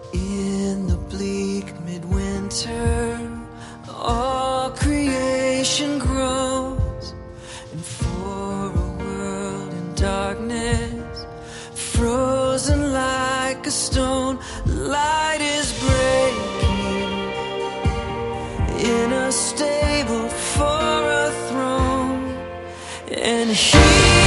In the bleak midwinter, all creation grows, and for a world in darkness, frozen like a stone, light is breaking in a stable for a throne, and he